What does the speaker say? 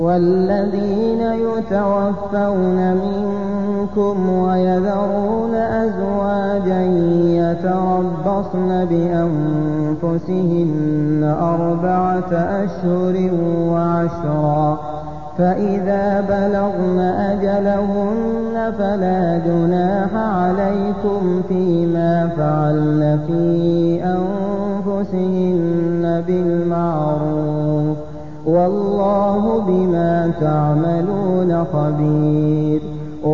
والذين يتوفون منكم ويذرون أزواجا يتربصن بأنفسهن 4 أشهر وعشرا فإذا بلغن أجلهن فلا جناح عليكم فيما فعلن في أنفسهن بالمعروف والله بما تعملون خبير.